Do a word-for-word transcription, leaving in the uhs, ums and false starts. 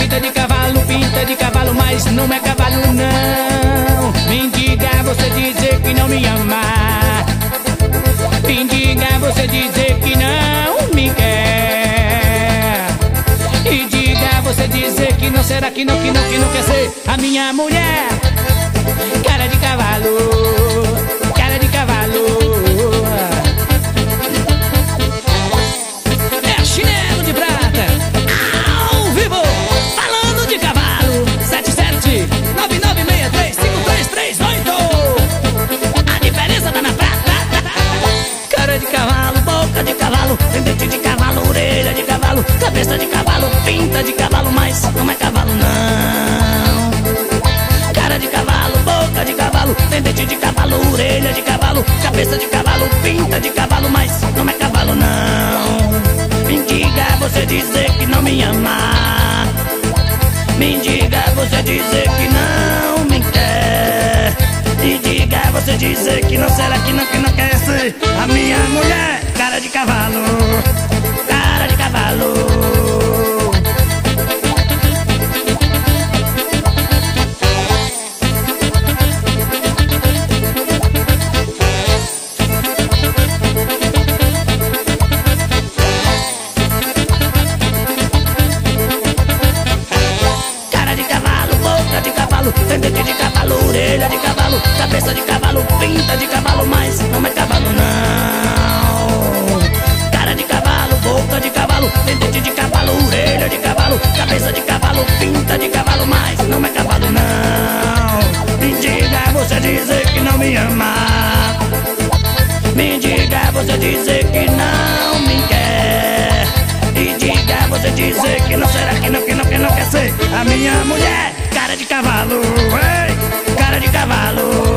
Pinta de cavalo, pinta de cavalo, mas não é cavalo não. Mendiga, você dizer que não me ama. Mendiga, você dizer que não me quer. E diga, você dizer que não, será que não, que não, que não quer ser a minha mulher. Cara de cavalo, cara de cavalo. É chinelo de prata, ao vivo, falando de cavalo. Sete sete nove nove seis três cinco três três oito. A diferença tá na prata. Cara de cavalo, boca de cavalo, dente de cavalo, orelha de cavalo, cabeça de cavalo, pinta de cavalo, mas não é cavalo não. Cara de cavalo, boca de cavalo, dente de cavalo, orelha de cavalo, cabeça de cavalo, pinta de cavalo, mas não é cavalo não. Mendiga, você dizer que não me ama. Mendiga, você dizer que não me quer. E diga, você dizer que não, será que não, que não quer ser a minha mulher. Cara de cavalo, cara de cavalo. Dente de cavalo, orelha de cavalo, cabeça de cavalo, pinta de cavalo, mas não é cavalo não. Cara de cavalo, boca de cavalo, dente de cavalo, orelha de cavalo, cabeça de cavalo, pinta de cavalo, mas não é cavalo não. Me diga, você dizer que não me ama. Me diga, você dizer que não me quer. E diga, você dizer que não, será que não, que não, que não quer ser a minha mulher. Cara de cavalo, ei, cara de cavalo.